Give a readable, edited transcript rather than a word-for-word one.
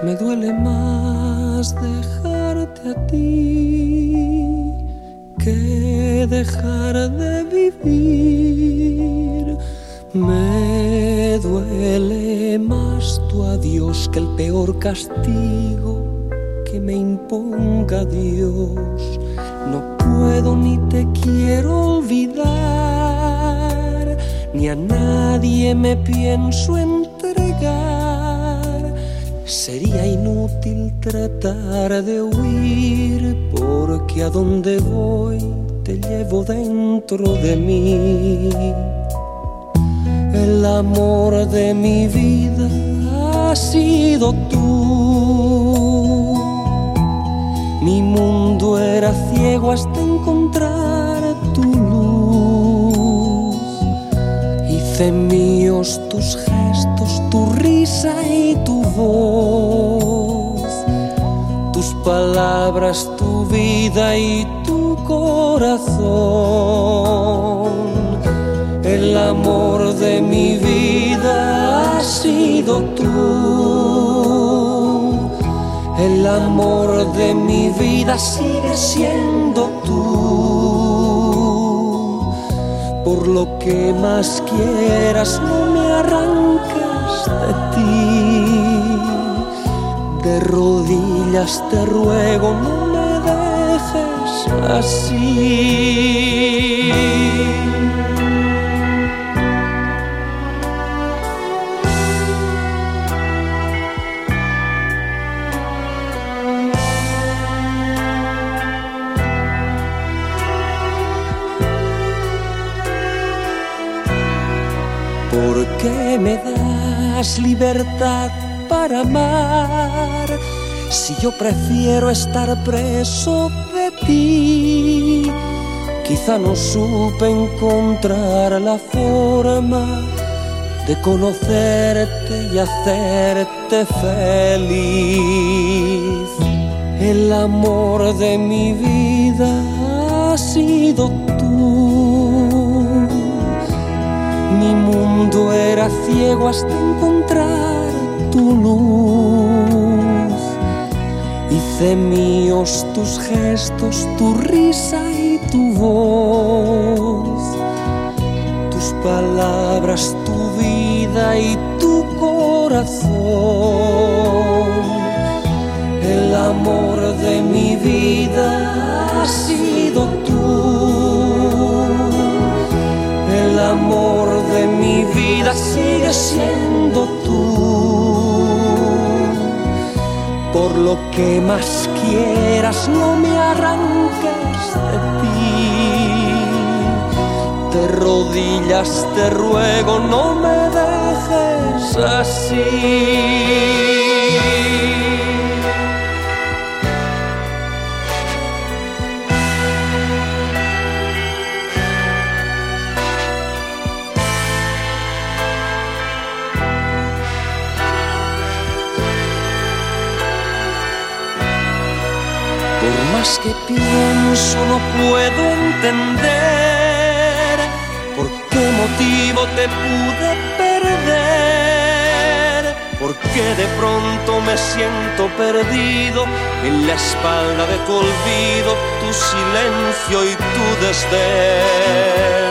Me duele más dejarte a ti que dejar de vivir. Me duele más tu adiós que el peor castigo que me imponga Dios. No puedo ni te quiero olvidar, ni a nadie me pienso entregar. Sería inútil tratar de huir, porque a donde voy te llevo dentro de mí. El amor de mi vida has sido tú. Mi mundo era ciego hasta encontrar tu luz. Hice míos tus gestos, tu risa y tu voz, tus palabras, tu vida y tu corazón. El amor de mi vida has sido tú. El amor de mi vida sigue siendo tú. Por lo que más quieras, no me arranques de ti. De rodillas te ruego, no me dejes así. ¿Por qué me das libertad para amar si yo prefiero estar preso de ti? Quizá no supe encontrar la forma de conocerte y hacerte feliz. El amor de mi vida ha sido tú. Mi mundo era ciego hasta encontrar tu luz. Hice míos tus gestos, tu risa y tu voz, tus palabras, tu vida y tu corazón. El amor de mi vida ha sido tú. El amor de mi vida sigue siendo tú. Por lo que más quieras, no me arranques de ti. De rodillas te ruego, no me dejes así. Por más que pienso no puedo entender por qué motivo te pude perder, porque de pronto me siento perdido en la espalda de tu olvido, tu silencio y tu desdén.